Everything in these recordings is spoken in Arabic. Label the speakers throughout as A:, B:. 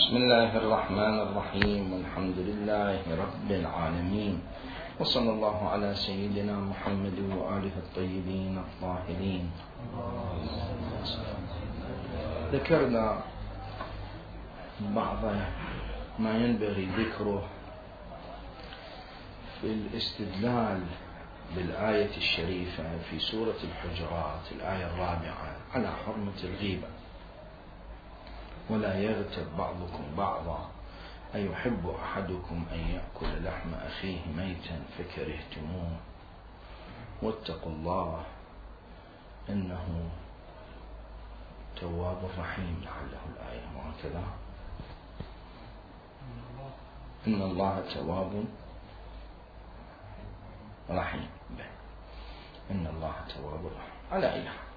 A: بسم الله الرحمن الرحيم والحمد لله رب العالمين وصلى الله على سيدنا محمد وآله الطيبين الطاهرين. ذكرنا بعض ما ينبغي ذكره في الاستدلال بالآية الشريفة في سورة الحجرات الآية 4 على حرمة الغيبة. ولا يغتب بعضكم بعضا أيحب أحدكم أن يأكل لحم أخيه ميتا فكرهتموه واتقوا الله إنه تواب رحيم. لعله الآية وهكذا إن الله تواب رحيم. إن الله تواب رحيم. على أي حال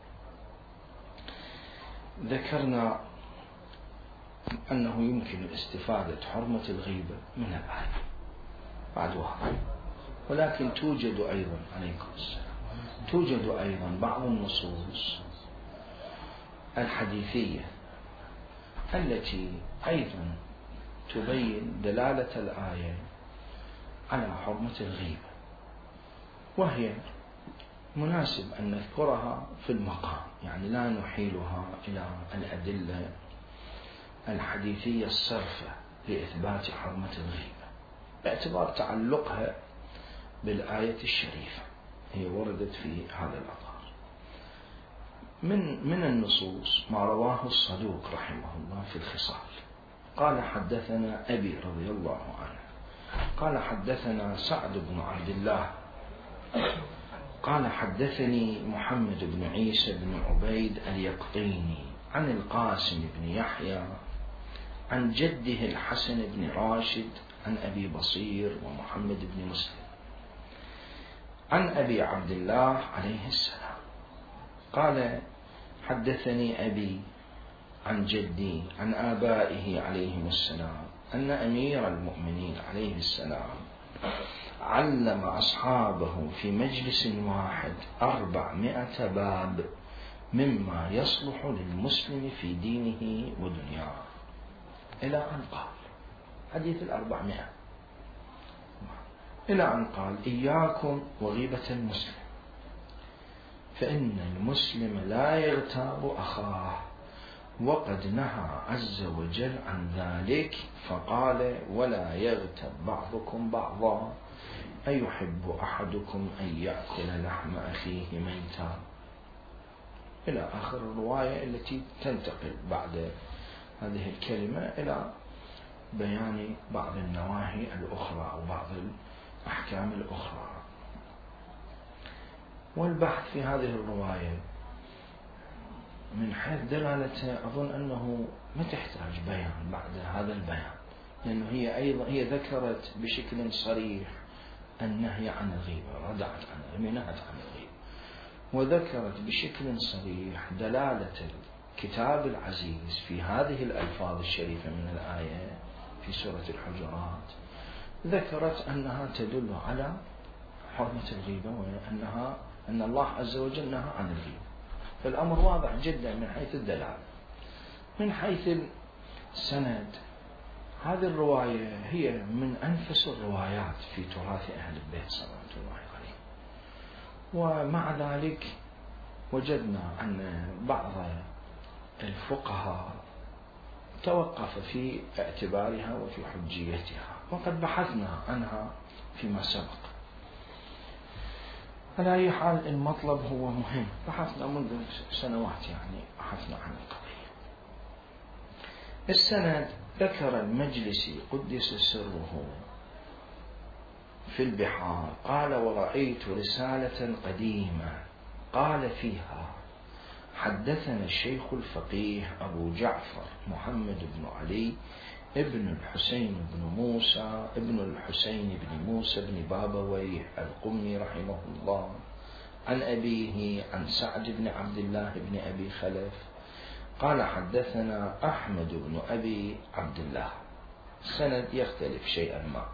A: ذكرنا أنه يمكن استفادة حرمة الغيبة من الآية بعد واحد، ولكن توجد أيضا عليكم السلام توجد أيضا بعض النصوص الحديثية التي أيضا تبين دلالة الآية على حرمة الغيبة، وهي مناسب أن نذكرها في المقام، يعني لا نحيلها إلى الأدلة الحديثية الصرفة لإثبات حرمة الغيبة باعتبار تعلقها بالآية الشريفة. هي وردت في هذا الأطار. من النصوص ما رواه الصدوق رحمه الله في الخصال. قال حدثنا أبي رضي الله عنه قال حدثنا سعد بن عبد الله قال حدثني محمد بن عيسى بن عبيد اليقطيني عن القاسم بن يحيى عن جده الحسن بن راشد عن أبي بصير ومحمد بن مسلم عن أبي عبد الله عليه السلام قال حدثني أبي عن جدي عن آبائه عليهم السلام أن أمير المؤمنين عليه السلام علم أصحابه في مجلس واحد 400 باب مما يصلح للمسلم في دينه ودنياه، إلى أن قال حديث 400 إلى أن قال إياكم وغيبة المسلم فإن المسلم لا يغتاب أخاه وقد نهى عز وجل عن ذلك، فقال ولا يغتب بعضكم بعضا أيحب أحدكم أن يأكل لحم أخيه ميتا، إلى آخر الرواية التي تنتقل بعد هذه الكلمة إلى بيان بعض النواهي الأخرى أو بعض الأحكام الأخرى. والبحث في هذه الرواية من حيث دلالتها أظن أنه ما تحتاج بيان بعد هذا البيان، لأنه هي أيضا ذكرت بشكل صريح النهي عن الغيبة، ردعت عنه نهت عن الغيبة، وذكرت بشكل صريح دلالة الكتاب العزيز في هذه الألفاظ الشريفة من الآية في سورة الحجرات. ذكرت أنها تدل على حرمة الغيبة أن الله عز وجل نهى عن الغيبة، فالأمر واضح جدا من حيث الدلالة. من حيث السند هذه الرواية هي من أنفس الروايات في تراث أهل البيت صلوات الله عليه، ومع ذلك وجدنا أن بعض الفقهاء توقف في اعتبارها وفي حجيتها، وقد بحثنا عنها فيما سبق. على أي حال المطلب هو مهم، بحثنا منذ سنوات، يعني بحثنا عن القضية. السند ذكر المجلسي قدس سره في البحار قال ورأيت رسالة قديمة قال فيها حدثنا الشيخ الفقيه أبو جعفر محمد بن علي ابن الحسين بن موسى ابن الحسين بن موسى بن بابويه القمي رحمه الله عن أبيه عن سعد بن عبد الله بن أبي خلف قال حدثنا أحمد بن أبي عبد الله. السند يختلف شيئا ما.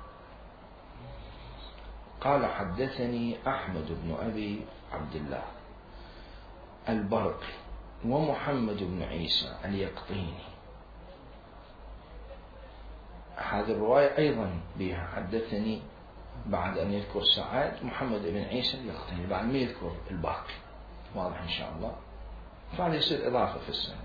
A: قال حدثني أحمد بن أبي عبد الله البرقي ومحمد بن عيسى اليقطيني هذه الرواية أيضا بها حدثني بعد أن يذكر سعد محمد بن عيسى اليقطيني بعد ما يذكر الباقي. واضح إن شاء الله. فهذا يصير إضافة في السنة.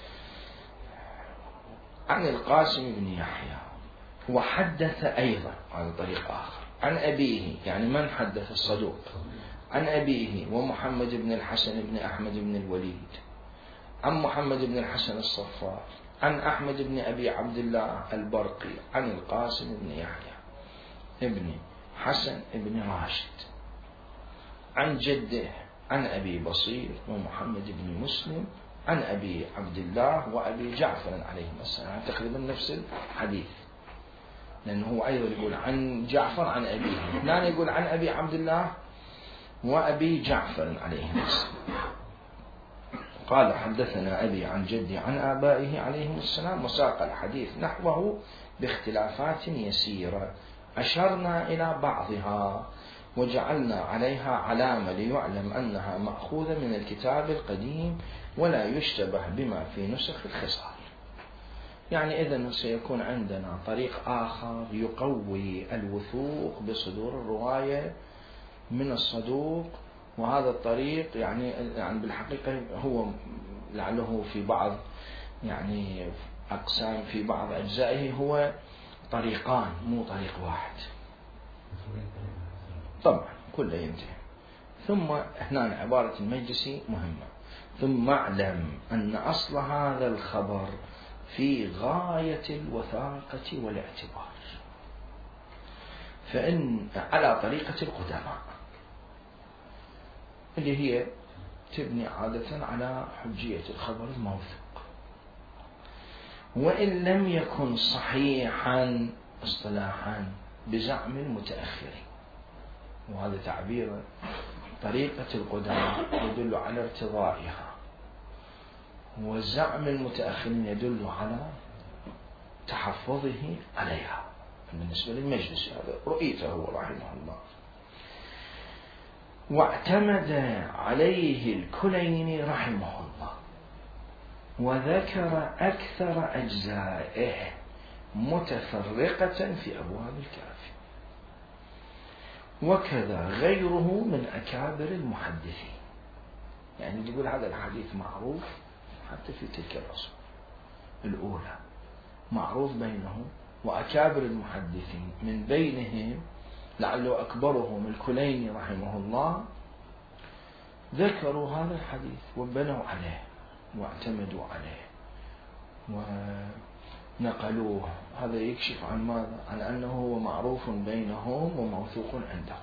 A: عن القاسم بن يحيى وحدث أيضا على طريق آخر عن أبيه، يعني من حدث؟ الصدوق. عن أبيه ومحمد بن الحسن بن أحمد بن الوليد عن محمد بن الحسن الصفار عن أحمد بن أبي عبد الله البرقي عن القاسم بن يحيى ابن حسن بن راشد عن جده عن أبي بصير ومحمد بن مسلم عن أبي عبد الله وأبي جعفر عليهم السلام، تقريبا نفس الحديث، لأنه أيضا يقول عن جعفر عن أبيه، هنا يقول عن أبي عبد الله وأبي جعفر عليهم السلام. قال حدثنا أبي عن جدي عن آبائه عليهم السلام، وساق الحديث نحوه باختلافات يسيرة أشرنا إلى بعضها وجعلنا عليها علامة ليعلم أنها مأخوذة من الكتاب القديم ولا يشتبه بما في نسخ الخصال. يعني إذن سيكون عندنا طريق آخر يقوي الوثوق بصدور الرواية من الصدوق، وهذا الطريق يعني بالحقيقة هو لعله في بعض يعني أقسام في بعض أجزائه هو طريقان مو طريق واحد طبعا كله ينتهي. ثم هنا عبارة المجلسي مهمة. ثم اعلم أن أصل هذا الخبر في غاية الوثاقة والاعتبار، فإن على طريقة القدماء اللي هي تبني عادة على حجية الخبر الموثوق، وإن لم يكن صحيحا اصطلاحا بزعم المتأخرين، وهذا تعبير طريقة القدماء يدل على ارتضائها، وزعم المتأخرين يدل على تحفظه عليها. بالنسبة للمجلس هذا رؤيته هو رحمه الله. واعتمد عليه الكليني رحمه الله وذكر أكثر أجزائه متفرقة في أبواب الكافي، وكذا غيره من أكابر المحدثين. يعني يقول هذا الحديث معروف حتى في تلك العصور الأولى، معروف بينهم، وأكابر المحدثين من بينهم لعله أكبرهم الكليني رحمه الله ذكروا هذا الحديث وبنوا عليه واعتمدوا عليه ونقلوه. هذا يكشف عن ماذا؟ عن أنه هو معروف بينهم وموثوق عندهم.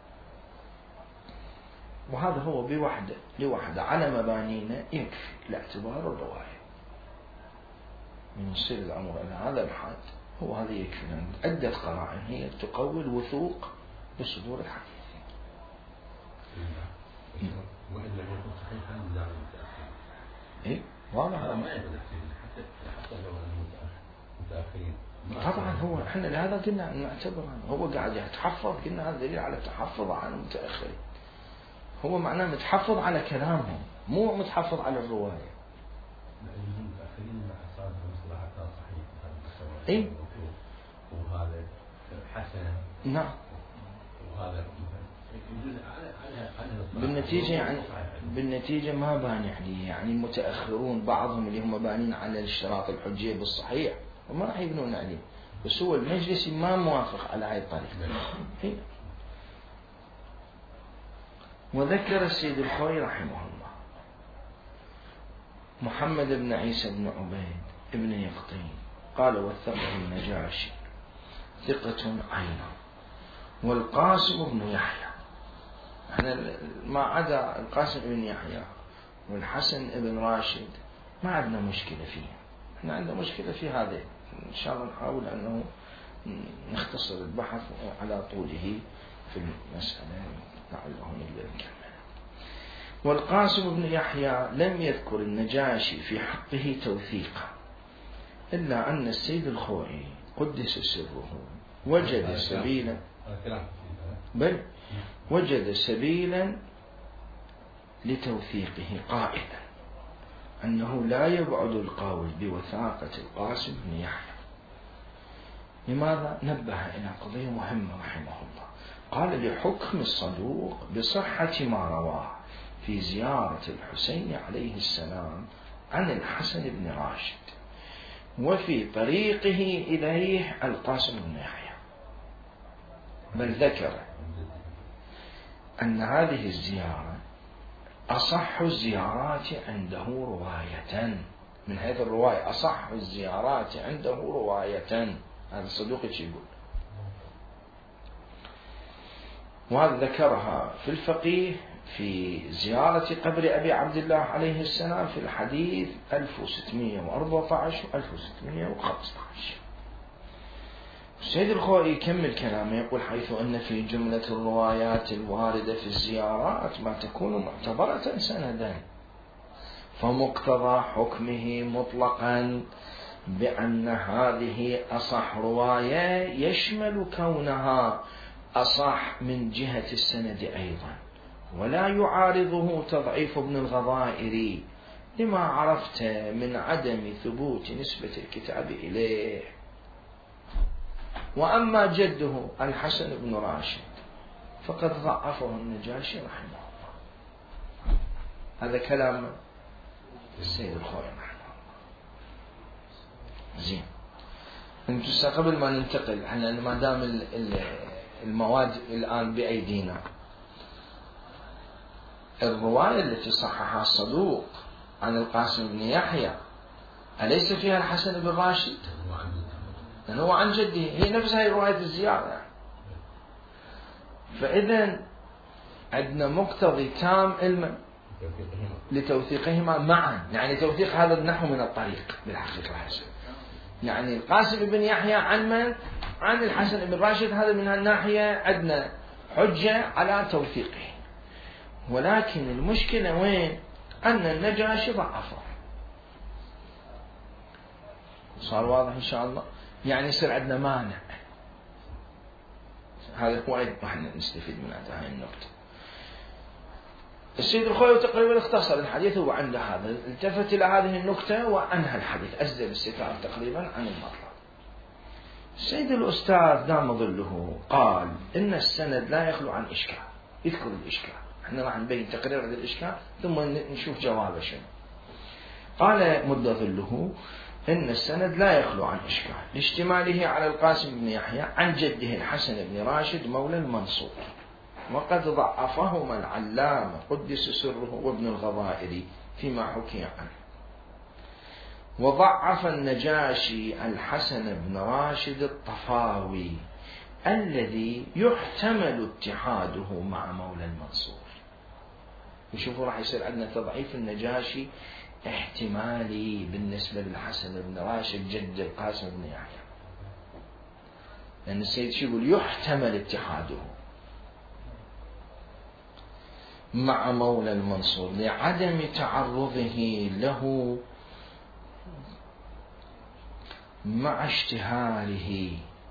A: وهذا هو بوحده لوحده على مبانينا يكفي لاعتبار الرواية. من يصير الأمر إلى هذا الحد هو هذا يكفي، لأن عدة قرائن هي تقوي الوثوق بصدور الحديث.
B: وإن لم يكن صحيحا من دار المتأخرين.
A: إيه واضح.
B: حتى لو المتأخرين.
A: طبعا هو احنا لهذا قلنا نعتبر هو قاعد يتحفظ، قلنا هذا دليل على التحفظ عن المتأخرين. هو معناه متحفظ على كلامهم مو متحفظ على الرواية.
B: المتأخرين صار مصطلحات صحيح.
A: إيه.
B: وهذا حسن.
A: نعم.
B: وهذا
A: بالنتيجة ما بانع لي يعني المتأخرون بعضهم اللي هم بانين على الاشتراط الحجية بالصحيح وما راح يبنون عليه، بس هو المجلسي ما موافق على هاي الطريقة. وذكر السيد الخوي رحمه الله محمد بن عيسى بن عبيد ابن يقطين قال وثقه النجاشي ثقة عينه، والقاسم بن يحيى، احنا ما عدا القاسم بن يحيى والحسن بن راشد ما عندنا مشكلة فيه، احنا عندنا مشكلة في هذا. ان شاء الله نحاول انه نختصر البحث على طوله في المسألة لعله نقدر نكمل. والقاسم بن يحيى لم يذكر النجاشي في حقه توثيقا، إلا أن السيد الخوئي قدس سره وجد سبيلا لتوثيقه قائلا أنه لا يبعد القول بوثاقة القاسم بن يحيى، لماذا؟ نبه إلى قضية مهمة رحمه الله. قال: لحكم الصدوق بصحة ما رواه في زيارة الحسين عليه السلام عن الحسن بن راشد، وفي طريقه إليه القاسم بن يحيى، بل ذكر أن هذه الزيارة أصح الزيارات عنده رواية، من حيث الرواية أصح الزيارات عنده رواية. هذا الصدوق يقول، وهذا ذكرها في الفقيه في زيارة قبر أبي عبد الله عليه السلام في الحديث 1614 و 1615. السيد الخوئي يكمل كلامه يقول: حيث أن في جملة الروايات الواردة في الزيارات ما تكون معتبرة سندا، فمقتضى حكمه مطلقا بأن هذه أصح رواية يشمل كونها أصح من جهة السند أيضا، ولا يعارضه تضعيف ابن الغضائر لما عرفت من عدم ثبوت نسبة الكتاب إليه. وأما جده الحسن بن راشد فقد ضعفه النجاشي رحمه الله. هذا كلام السيد الخوئي رحمه الله. زين، انتم قبل ما ننتقل، احنا ما دام المواد الآن بأيدينا، الرواية التي صححها الصدوق عن القاسم بن يحيى أليس فيها الحسن بن راشد؟ لأنه هو عن جده، هي نفسها رواية الزيارة. فإذا عندنا مقتضي تام علما لتوثيقهما معا، يعني توثيق هذا النحو من الطريق بالحقيقة حسن. يعني القاسم بن يحيى عن من؟ عن الحسن بن راشد، هذا من هالناحية عندنا حجة على توثيقه. ولكن المشكلة وين؟ أن النجاشي ضعفه. صار واضح إن شاء الله؟ يعني يصير عندنا مانع. هذا هو راح نستفيد من هذه النقطة. السيد الخوئي تقريبا اختصر الحديث، هو عنده هذا، التفت إلى هذه النقطة وأنهى الحديث، أسدل الستار تقريبا عن المطلب. السيد الأستاذ دام ظله قال إن السند لا يخلو عن إشكال، يذكر الإشكال، احنا راح نبين تقرير هذا الإشكال ثم نشوف جوابه شنو. قال مد ظله إن السند لا يخلو عن إشكال لاشتماله على القاسم بن يحيى عن جده الحسن بن راشد مولى المنصور، وقد ضعفهما العلامة قدس سره وابن الغضائر فيما حكي عنه. وضعف النجاشي الحسن بن راشد الطفاوي الذي يحتمل اتحاده مع مولى المنصور. وشوفوا راح يصير عندنا تضعيف النجاشي احتمالي بالنسبة للحسن بن راشد جد القاسم بن يحيى، لأن السيد شو يقول؟ يحتمل اتحاده مع مولى المنصور لعدم تعرضه له مع اشتهاره،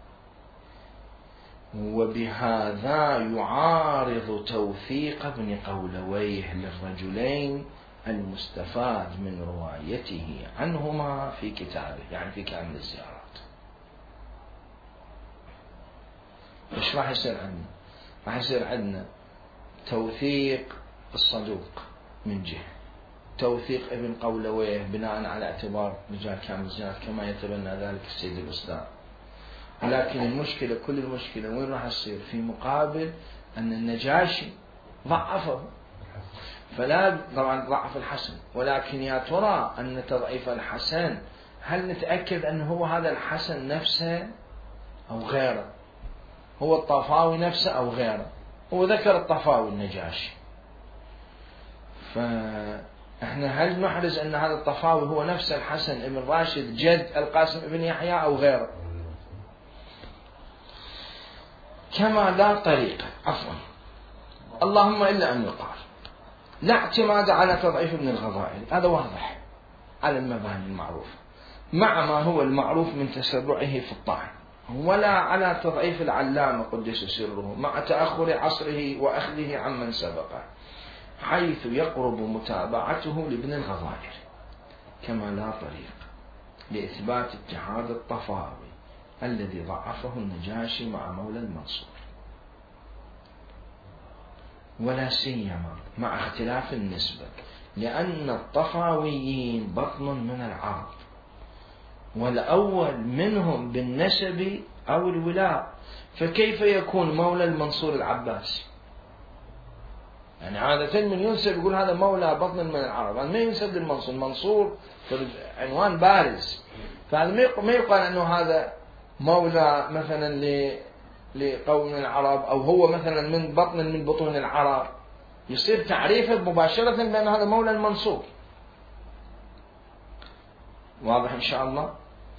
A: وبهذا يعارض توثيق ابن قولويه للرجلين المستفاد من روايته عنهما في كتابه، يعني في كامل الزيارات. ايش راح يصير عندنا؟ راح يصير عندنا توثيق الصدوق من جهة، توثيق ابن قولويه بناء على اعتبار رجال كامل الزيارات كما يتبنى ذلك السيد الأستاذ. لكن المشكلة، كل المشكلة وين راح تصير؟ في مقابل أن النجاشي ضعفه، فلا طبعا ضعف الحسن، ولكن يا ترى أن تضعيف الحسن هل نتأكد أنه هو هذا الحسن نفسه أو غيره؟ هو الطفاوي نفسه أو غيره؟ هو ذكر الطفاوي النجاشي، فإحنا هل نحرز أن هذا الطفاوي هو نفس الحسن بن راشد جد القاسم بن يحيى أو غيره؟ كما لا طريقة، عفوا، اللهم إلا أن يقال لا اعتماد على تضعيف ابن الغضائر، هذا واضح على المباني المعروفة مع ما هو المعروف من تسرعه في الطعن، ولا على تضعيف العلامة قدس سره مع تأخر عصره وأخذه عمن سبقه، حيث يقرب متابعته لابن الغضائر. كما لا طريق لإثبات اتحاد الطفاوي الذي ضعفه النجاشي مع مولى المنصور، ولا سيما مع اختلاف النسبة، لأن الطفاويين بطن من العرب، والأول منهم بالنسب أو الولاء، فكيف يكون مولى المنصور العباسي؟ يعني عادة من ينسب يقول هذا مولى بطن من العرب، هذا ما ينسب للمنصور، المنصور في عنوان بارز، فهذا ما يقال أنه هذا مولى مثلا لقوم من العرب، أو هو مثلا من بطن من بطون العرب، يصير تعريفه مباشرة بأن هذا مولى المنصور. واضح إن شاء الله؟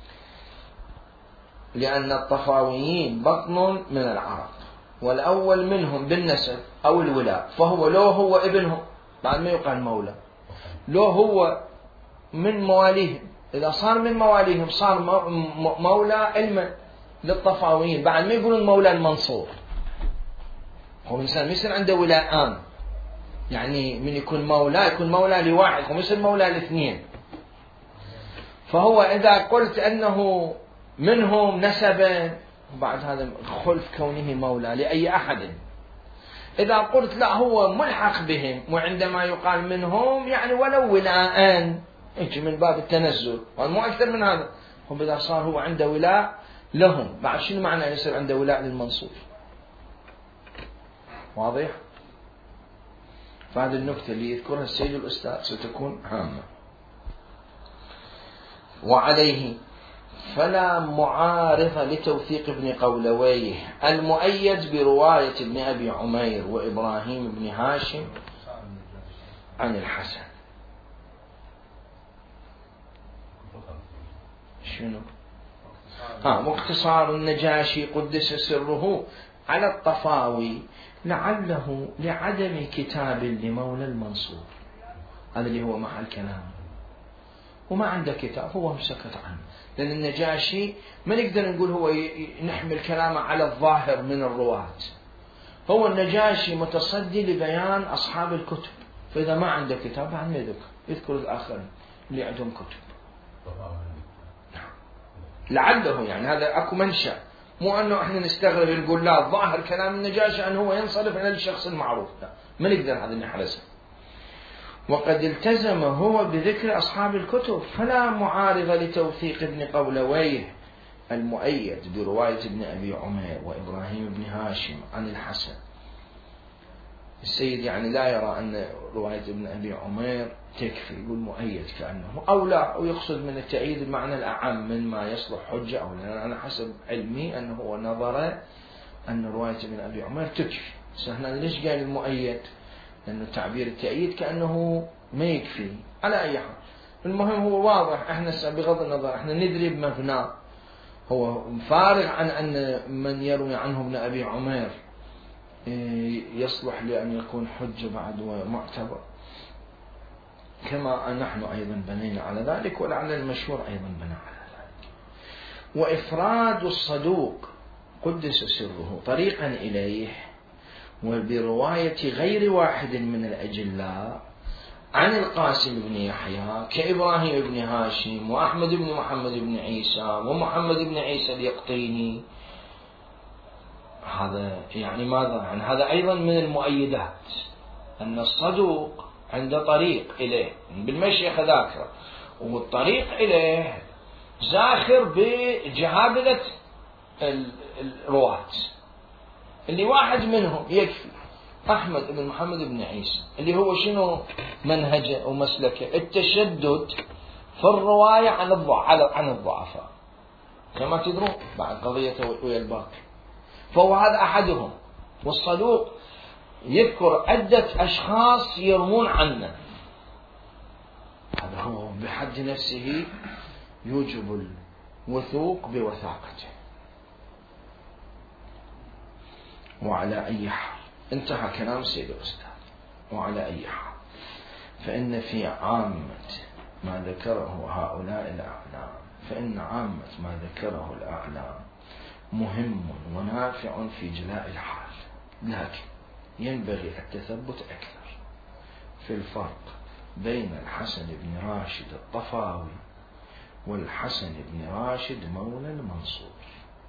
A: لأن الطفاويين بطن من العرب، والأول منهم بالنسب أو الولاء، فهو لو هو ابنهم بعد ما يقال مولى، لو هو من مواليهم، إذا صار من مواليهم صار مولى علما للطفاويين، بعد ما يقولون مولى المنصور. هو الإنسان يصير عنده ولاءان، يعني من يكون مولى لواحد، هو يصير مولى لاثنين. فهو إذا قلت أنه منهم نسبا، وبعد هذا خلف كونه مولى لأي أحد. إذا قلت لا هو ملحق بهم، وعندما يقال منهم يعني ولو ولاءان، يجي من باب التنزل، مو أكثر من هذا. هم إذا صار هو عنده ولاء لهم، بعد شنو معنى يصير عنده ولاء للمنصور؟ واضح؟ فهذه النكتة اللي يذكرها السيد الأستاذ ستكون هامة. وعليه فلا معارض لتوثيق ابن قولويه المؤيد برواية ابن أبي عمير وإبراهيم بن هاشم عن الحسن. شنو؟ واختصار النجاشي قدس سره على الطفاوي لعله لعدم كتاب لمولى المنصور، هذا اللي هو محل كلامه، وما عنده كتاب هو سكت عنه، لأن النجاشي ما نقدر نقول هو نحمل كلامه على الظاهر من الرواة، هو النجاشي متصدي لبيان أصحاب الكتب، فإذا ما عنده كتاب بعد ما يذكر الآخرين اللي عندهم كتب. لعله يعني هذا أكو منشأ، مو أنه إحنا نستغرب نقول لا ظاهر كلام النجاشي أنه هو ينصرف إلى الشخص المعروف، لا ما نقدر هذا نحرسه. وقد التزم هو بذكر أصحاب الكتب، فلا معارض لتوثيق ابن قولويه المؤيد برواية ابن أبي عمير وإبراهيم بن هاشم عن الحسن. السيد يعني لا يرى أن رواية ابن أبي عمير تكفي، يقول مؤيد كأنه، أو لا، ويقصد من التأييد المعنى الأعم من ما يصلح حجة، أو لا. أنا حسب علمي أنه هو نظر أن رواية ابن أبي عمير تكفي. سهنا ليش قال المؤيد؟ لأنه تعبير التأييد كأنه ما يكفي. على أي حال المهم هو واضح، احنا بغض النظر احنا ندري بمبناه، هو فارغ عن أن من يروي عنه ابن أبي عمير يصلح لأن يكون حجة بعد ومعتبر، كما نحن أيضا بنينا على ذلك، ولعل المشهور أيضا بنى على ذلك. وإفراد الصدوق قدس سره طريقا إليه وبرواية غير واحد من الأجلاء عن القاسم بن يحيى كإبراهيم بن هاشم وأحمد بن محمد بن عيسى ومحمد بن عيسى اليقطيني، هذا يعني ماذا؟ يعني هذا أيضا من المؤيدات، أن الصدوق عنده طريق إليه بالمشيخ ذاكرة، والطريق إليه زاخر بجهابذة الرواة، اللي واحد منهم يكفي. أحمد بن محمد بن عيسى اللي هو شنو منهجه ومسلكه؟ التشدد في الرواية عن الضعفاء، كما تدرون بعد قضية ويا الباقي، فهو هذا أحدهم. والصدوق يذكر عدة أشخاص يرمون عنه، هذا هو بحد نفسه يوجب الوثوق بوثاقته. وعلى أي حال انتهى كلام السيد الأستاذ. وعلى أي حال فإن في عامة ما ذكره هؤلاء الأعلام، فإن عامة ما ذكره الأعلام مهم ونافع في جلاء الحال، لكن ينبغي التثبت أكثر في الفرق بين الحسن بن راشد الطفاوي والحسن بن راشد مولى المنصور.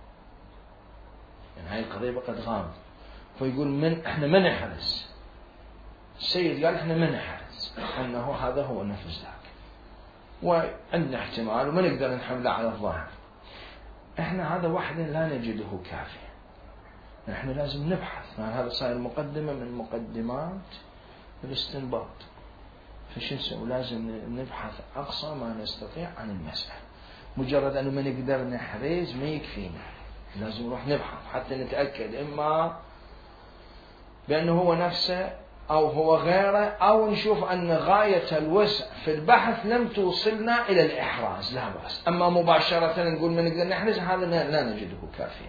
A: يعني هاي القضية بقت غامضة. فيقول احنا ما نحرز. السيد قال احنا ما نحرز انه هذا هو نفس ذاك، وعندنا احتمال وما نقدر نحمله على الظاهر. احنا هذا وحده لا نجده كافيا، نحن لازم نبحث. هذا صار مقدمة من مقدمات الاستنباط. فشو نسوي؟ لازم نبحث أقصى ما نستطيع عن المسألة. مجرد أنه ما نقدر نحرز ما يكفينا، لازم نروح نبحث حتى نتأكد إما بأنه هو نفسه أو هو غيره، أو نشوف أن غاية الوسع في البحث لم توصلنا إلى الإحراز، لا بأس. أما مباشرة نقول ما نقدر نحرز، هذا لا نجده كافيا.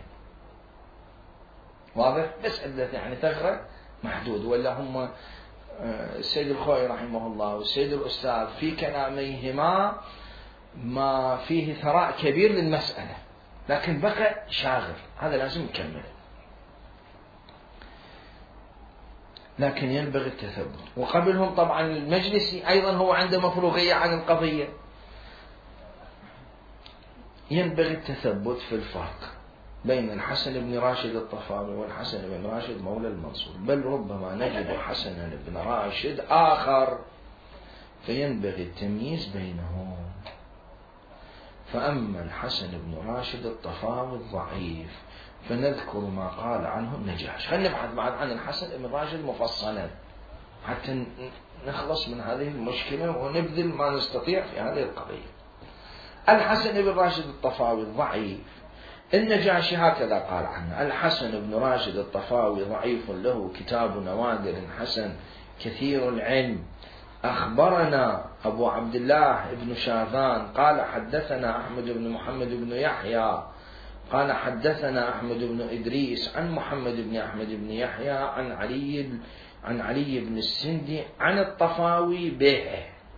A: واضح؟ بس يعني ثغرة محدود. ولا هم السيد الخوئي رحمه الله والسيد الأستاذ في كلاميهما ما فيه ثراء كبير للمسألة، لكن بقى شاغر، هذا لازم نكمله. لكن ينبغي التثبت. وقبلهم طبعا المجلسي أيضا هو عنده مفروغية عن القضية. ينبغي التثبت في الفرق بين الحسن بن راشد الطفاوي والحسن بن راشد مولى المنصور، بل ربما نجد حسنا بن راشد آخر، فينبغي التمييز بينهم. فأما الحسن بن راشد الطفاوي الضعيف فنذكر ما قال عنه النجاش. خلينا نبحث بعد عن الحسن بن راشد مفصلا حتى نخلص من هذه المشكلة ونبذل ما نستطيع في هذه القضية. الحسن بن راشد الطفاوي الضعيف، النجاشي هكذا قال عنه: الحسن بن راشد الطفاوي ضعيف، له كتاب نوادر حسن كثير العلم. أخبرنا أبو عبد الله بن شاذان قال حدثنا أحمد بن محمد بن يحيى قال حدثنا أحمد بن إدريس عن محمد بن أحمد بن يحيى عن علي بن السندي عن الطفاوي به.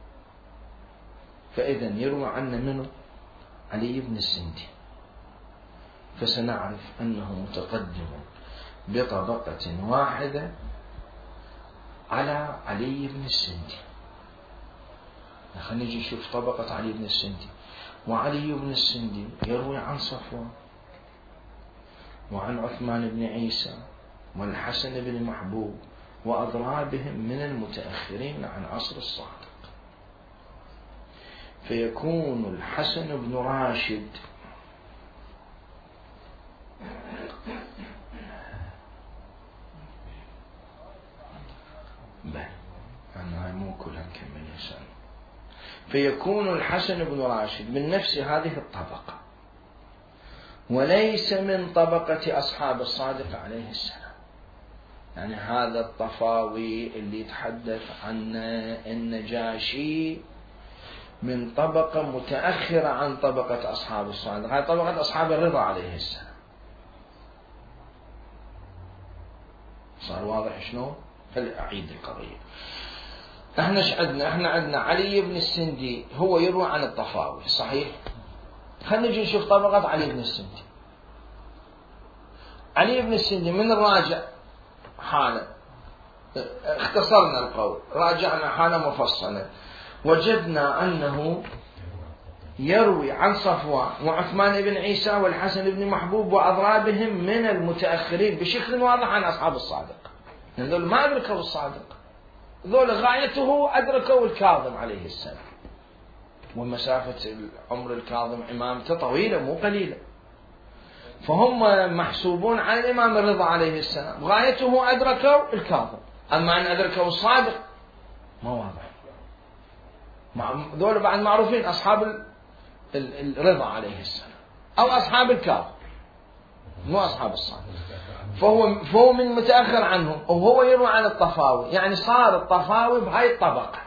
A: فإذا يروى عنا منه علي بن السندي، فسنعرف أنه متقدم بطبقة واحدة على علي بن السندي. خلينا نجي نشوف طبقة علي بن السندي. وعلي بن السندي يروي عن صفوان وعن عثمان بن عيسى والحسن بن محبوب وأضرابهم من المتأخرين عن عصر الصادق. فيكون الحسن بن راشد أنا مو كلها نكمل إنسان. فيكون الحسن بن راشد من نفس هذه الطبقة، وليس من طبقة أصحاب الصادق عليه السلام. يعني هذا الطفاوي اللي يتحدث عنه النجاشي من طبقة متأخرة عن طبقة أصحاب الصادق، هذه طبقة أصحاب الرضا عليه السلام. صار واضح شنو؟ خلي أعيد القضية. احنا عندنا علي بن السندي هو يروي عن الطفاوي، صحيح؟ خلينا نجي نشوف طبقة علي بن السندي. علي بن السندي من الراجع حالة، اختصرنا القول، راجعنا حالة مفصلة، وجدنا أنه يروي عن صفوان وعثمان بن عيسى والحسن بن محبوب وأضرابهم من المتأخرين بشكل واضح عن أصحاب الصادق. ذول ما أدركوا الصادق، ذول غايته أدركوا الكاظم عليه السلام، ومسافة عمر الكاظم إمامته طويلة مو قليلة، فهم محسوبون على الإمام الرضا عليه السلام، غايته أدركوا الكاظم. أما أن أدركوا الصادق ما واضح. ذول بعد معروفين أصحاب الرضا عليه السلام أو أصحاب الكاظم، مو أصحاب الصادق. فهو من متأخر عنهم، وهو يروي عن الطفاوي، يعني صار الطفاوي بهاي الطبقة.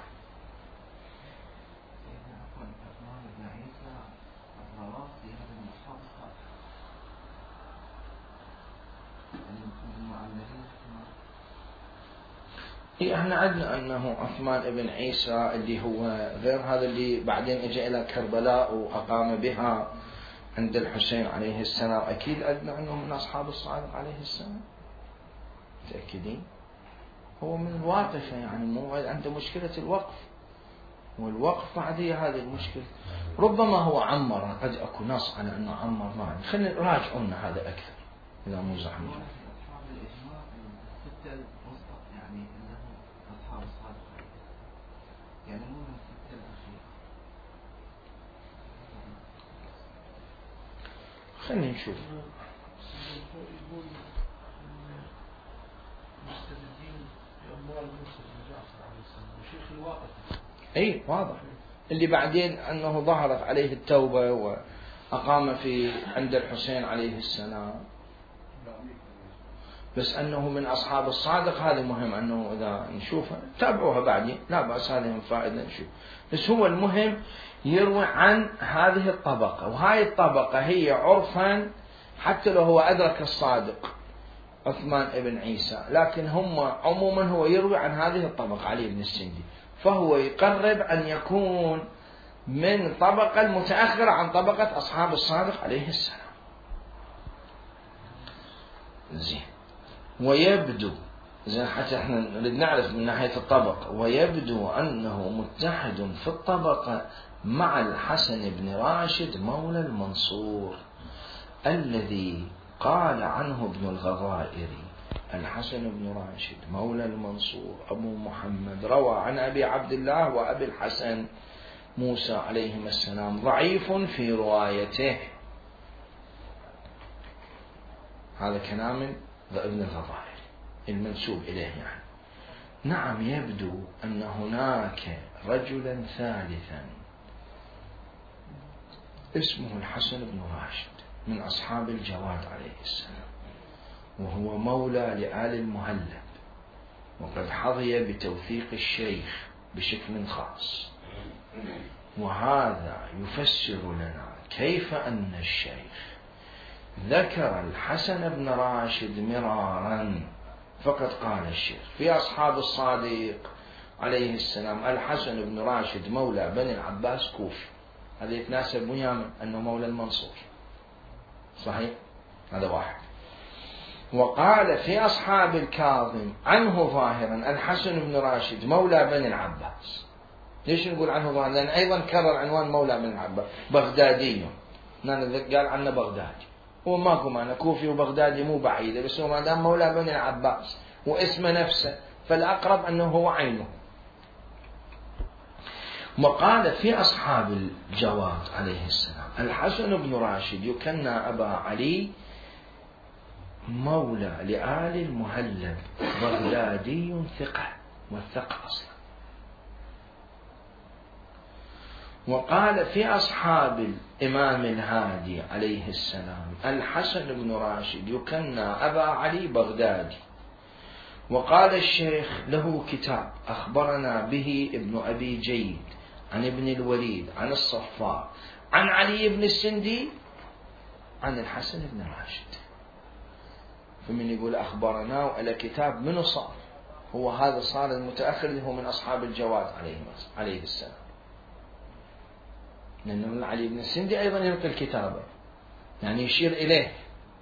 A: احنا عندنا انه عثمان بن عيسى اللي هو غير هذا اللي بعدين اجى الى كربلاء واقام بها عند الحسين عليه السلام، اكيد عندنا انه من اصحاب الصادق عليه السلام، متاكدين؟ هو من الواقفه، يعني مو عنده مشكله الوقف، والوقف بعد هي هذه المشكله. ربما هو عمر، قد اكو نص على انه عمر، ما خلينا نراجعون هذا اكثر. إذا مو زحمة.
C: أصحاب الإجماع الستة الوسط يعني أنهم أصحاب الصادق يعني مو من الستة الأخيرة.
A: خلينا نشوف.
D: يقول مستندين بأموال موسى بن جعفر عليه السلام وشيخ الواقف.
A: أي واضح. اللي بعدين أنه ظهرت عليه التوبة وأقام عند الحسين عليه السلام، بس أنه من أصحاب الصادق هذا مهم، أنه إذا نشوفها تابعوها بعدين لا بأس، هذه من فائدة نشوف. بس هو المهم يروي عن هذه الطبقة، وهاي الطبقة هي عرفا حتى لو هو أدرك الصادق عثمان ابن عيسى، لكن هم عموما هو يروي عن هذه الطبقة علي بن السندي، فهو يقرب أن يكون من طبقة المتأخرة عن طبقة أصحاب الصادق عليه السلام. زين. ويبدو زين حتى احنا نريد نعرف من ناحية الطبقة، ويبدو أنه متحد في الطبقة مع الحسن بن راشد مولى المنصور الذي قال عنه ابن الغضائري الحسن بن راشد مولى المنصور أبو محمد روى عن أبي عبد الله وأبي الحسن موسى عليهما السلام ضعيف في روايته. هذا كلام ابن الغضائري المنسوب إليه يعني. نعم يبدو أن هناك رجلا ثالثا اسمه الحسن بن راشد من أصحاب الجواد عليه السلام، وهو مولى لآل المهلب، وقد حظي بتوثيق الشيخ بشكل خاص، وهذا يفسر لنا كيف أن الشيخ ذكر الحسن بن راشد مرارا، فقد قال الشيخ في أصحاب الصادق عليه السلام الحسن بن راشد مولى بني العباس كوفي، هذا يتناسب ويانا أنه مولى المنصور صحيح، هذا واحد. وقال في أصحاب الكاظم عنه ظاهرا الحسن بن راشد مولى بني العباس. ليش نقول عنه ظاهرا؟ لأن أيضا كرر عنوان مولى بني العباس بغدادي، قال عنه بغدادي، هو ماكو معنى كوفي وبغدادي مو بعيدة، بس هو ما دام مولى بني العباس واسمه نفسه فالأقرب أنه هو عينه. وقال في أصحاب الجواد عليه السلام الحسن بن راشد يكنى أبا علي مولى لآل المهلب بغدادي ثقة، والثقة أصلا. وقال في أصحاب الإمام الهادي عليه السلام الحسن بن راشد يكنى أبا علي بغدادي. وقال الشيخ له كتاب أخبرنا به ابن أبي جيد عن ابن الوليد عن الصفار عن علي بن السندي عن الحسن بن راشد. فمن يقول أخبرنا وإلى كتاب منه صار، هو هذا صار المتأخر اللي هو من أصحاب الجواد عليه السلام، لأنه علي بن السندي أيضا يلقي الكتابة يعني يشير إليه.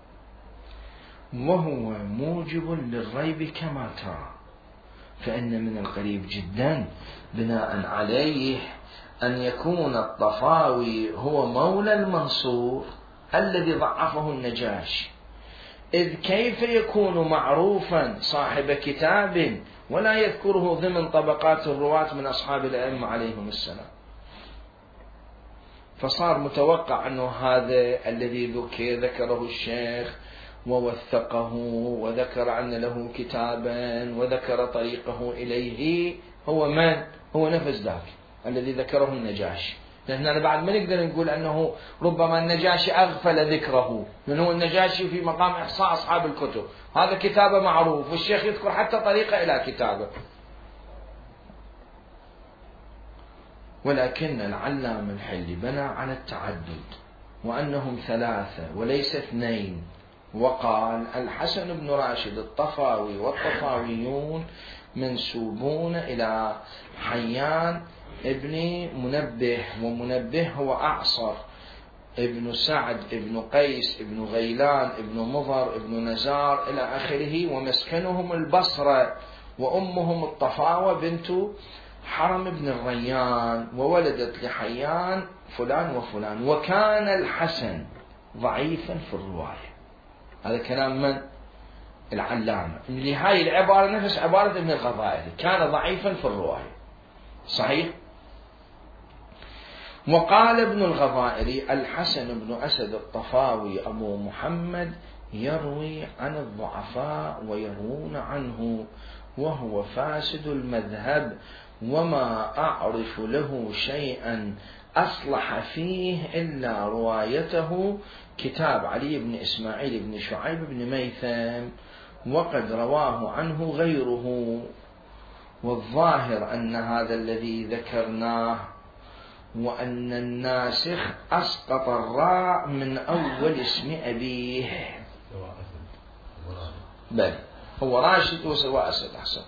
A: وهو موجب للريب كما ترى، فإن من القريب جدا بناء عليه أن يكون الطفاوي هو مولى المنصور الذي ضعفه النجاشي، إذ كيف يكون معروفا صاحب كتاب ولا يذكره ضمن طبقات الرواة من أصحاب الأئمة عليهم السلام؟ فصار متوقع أنه هذا الذي ذكره الشيخ ووثقه وذكر أن له كتابا وذكر طريقه إليه هو من؟ هو نفس ذاك الذي ذكره النجاشي. لأننا بعد ما نقدر نقول أنه ربما النجاشي أغفل ذكره، لأنه النجاشي في مقام إحصاء أصحاب الكتب، هذا كتابه معروف والشيخ يذكر حتى طريقة إلى كتابه. ولكن العلامة الحلي بنى على التعدد وأنهم ثلاثة وليس اثنين، وقال الحسن بن راشد الطفاوي والطفاويون منسوبون إلى حيان ابن منبه، ومنبه هو أعصر ابن سعد ابن قيس ابن غيلان ابن مضر ابن نزار إلى آخره، ومسكنهم البصرة، وأمهم الطفاوة بنت حرم بن الريان، وولدت لحيان فلان وفلان. وكان الحسن ضعيفا في الرواية، هذا كلام من؟ العلامة. اللي هاي العبارة نفس عبارة ابن الغفائري، كان ضعيفا في الرواية. صحيح. وقال ابن الغفائري: الحسن بن أسد الطفاوي أبو محمد يروي عن الضعفاء ويروون عنه، وهو فاسد المذهب، وما أعرف له شيئا أصلح فيه إلا روايته كتاب علي بن إسماعيل بن شعيب بن ميثم، وقد رواه عنه غيره. والظاهر أن هذا الذي ذكرناه، وأن الناسخ أسقط الراء من أول اسم أبيه. بل هو راشد وسواء أسد. أحسنت.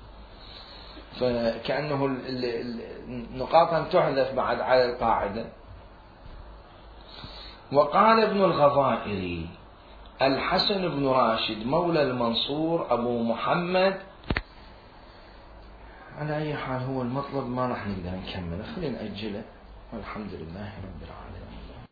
A: فكأنه النقاط تحذف بعد على القاعدة. وقال ابن الغفائري: الحسن بن راشد مولى المنصور أبو محمد. على أي حال هو المطلب ما راح نقدر نكمله، خلينا نأجله، والحمد لله رب العالمين.